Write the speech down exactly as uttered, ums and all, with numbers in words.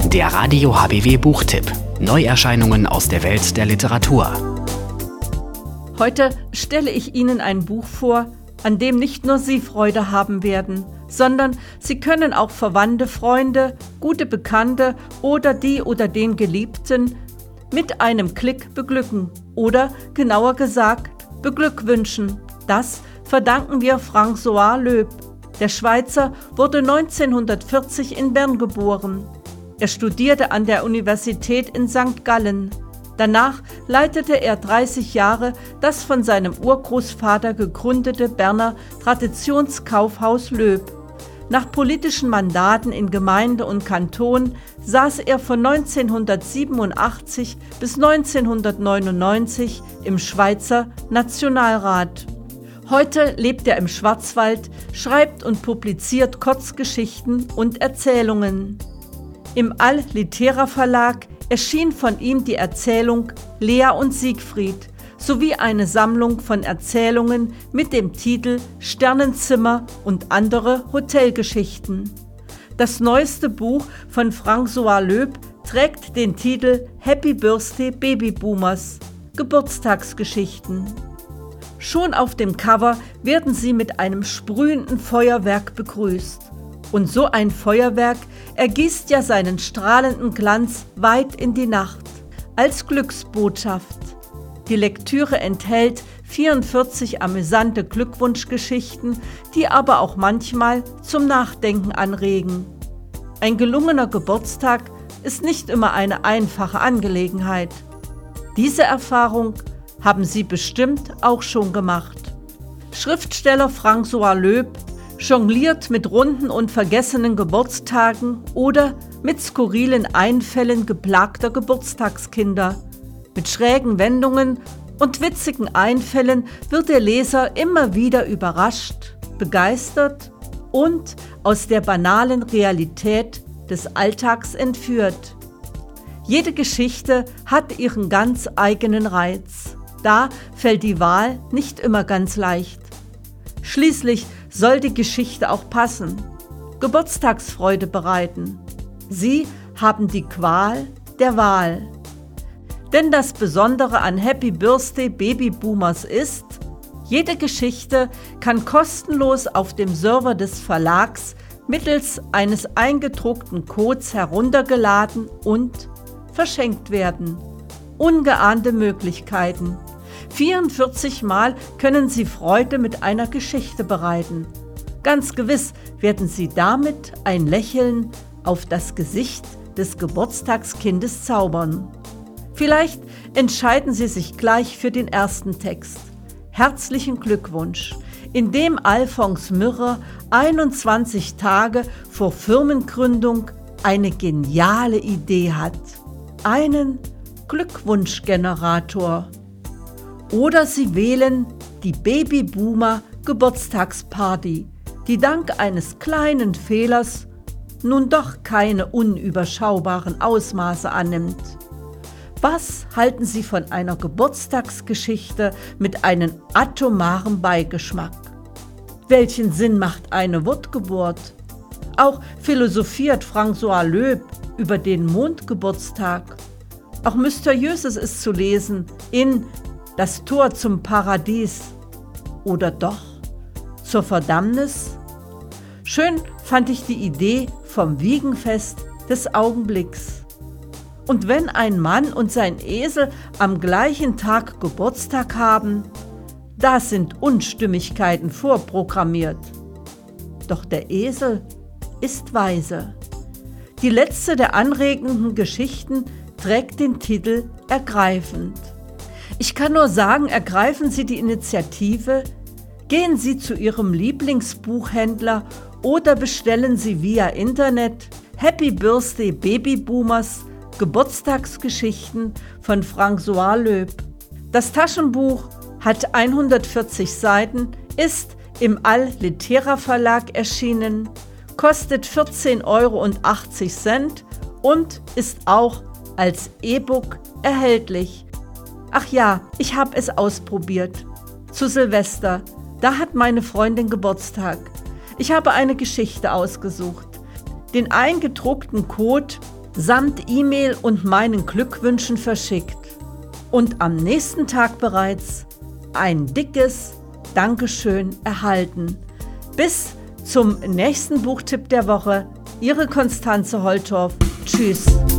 Der Radio H B W Buchtipp. Neuerscheinungen aus der Welt der Literatur. Heute stelle ich Ihnen ein Buch vor, an dem nicht nur Sie Freude haben werden, sondern Sie können auch Verwandte, Freunde, gute Bekannte oder die oder den Geliebten mit einem Klick beglücken oder genauer gesagt beglückwünschen. Das verdanken wir François Loeb. Der Schweizer wurde neunzehnhundertvierzig in Bern geboren. Er studierte an der Universität in Sankt Gallen. Danach leitete er dreißig Jahre das von seinem Urgroßvater gegründete Berner Traditionskaufhaus Loeb. Nach politischen Mandaten in Gemeinde und Kanton saß er von neunzehnhundertsiebenundachtzig bis neunzehnhundertneunundneunzig im Schweizer Nationalrat. Heute lebt er im Schwarzwald, schreibt und publiziert Kurzgeschichten und Erzählungen. Im Al-Litera Verlag erschien von ihm die Erzählung Lea und Siegfried sowie eine Sammlung von Erzählungen mit dem Titel Sternenzimmer und andere Hotelgeschichten. Das neueste Buch von François Loeb trägt den Titel Happy Birthday Baby Boomers – Geburtstagsgeschichten. Schon auf dem Cover werden sie mit einem sprühenden Feuerwerk begrüßt. Und so ein Feuerwerk ergießt ja seinen strahlenden Glanz weit in die Nacht, als Glücksbotschaft. Die Lektüre enthält vierundvierzig amüsante Glückwunschgeschichten, die aber auch manchmal zum Nachdenken anregen. Ein gelungener Geburtstag ist nicht immer eine einfache Angelegenheit. Diese Erfahrung haben Sie bestimmt auch schon gemacht. Schriftsteller François Loeb jongliert mit runden und vergessenen Geburtstagen oder mit skurrilen Einfällen geplagter Geburtstagskinder. Mit schrägen Wendungen und witzigen Einfällen wird der Leser immer wieder überrascht, begeistert und aus der banalen Realität des Alltags entführt. Jede Geschichte hat ihren ganz eigenen Reiz. Da fällt die Wahl nicht immer ganz leicht. Schließlich soll die Geschichte auch passen, Geburtstagsfreude bereiten. Sie haben die Qual der Wahl. Denn das Besondere an Happy Birthday Baby Boomers ist, jede Geschichte kann kostenlos auf dem Server des Verlags mittels eines eingedruckten Codes heruntergeladen und verschenkt werden. Ungeahnte Möglichkeiten. vierundvierzig Mal können Sie Freude mit einer Geschichte bereiten. Ganz gewiss werden Sie damit ein Lächeln auf das Gesicht des Geburtstagskindes zaubern. Vielleicht entscheiden Sie sich gleich für den ersten Text. Herzlichen Glückwunsch, in dem Alfons Mürrer einundzwanzig Tage vor Firmengründung eine geniale Idee hat. Einen Glückwunschgenerator. Oder Sie wählen die Babyboomer Geburtstagsparty, die dank eines kleinen Fehlers nun doch keine unüberschaubaren Ausmaße annimmt. Was halten Sie von einer Geburtstagsgeschichte mit einem atomaren Beigeschmack? Welchen Sinn macht eine Wortgeburt? Auch philosophiert François Loeb über den Mondgeburtstag. Auch Mysteriöses ist zu lesen in Das Tor zum Paradies oder doch zur Verdammnis. Schön fand ich die Idee vom Wiegenfest des Augenblicks. Und wenn ein Mann und sein Esel am gleichen Tag Geburtstag haben, da sind Unstimmigkeiten vorprogrammiert. Doch der Esel ist weise. Die letzte der anregenden Geschichten trägt den Titel Ergreifend. Ich kann nur sagen, ergreifen Sie die Initiative, gehen Sie zu Ihrem Lieblingsbuchhändler oder bestellen Sie via Internet Happy Birthday Baby Boomers Geburtstagsgeschichten von François Loeb. Das Taschenbuch hat hundertvierzig Seiten, ist im Al-Litera Verlag erschienen, kostet vierzehn Euro achtzig und ist auch als E-Book erhältlich. Ach ja, ich habe es ausprobiert. Zu Silvester, da hat meine Freundin Geburtstag. Ich habe eine Geschichte ausgesucht. Den eingedruckten Code samt E-Mail und meinen Glückwünschen verschickt und am nächsten Tag bereits ein dickes Dankeschön erhalten. Bis zum nächsten Buchtipp der Woche. Ihre Konstanze Holtorf. Tschüss.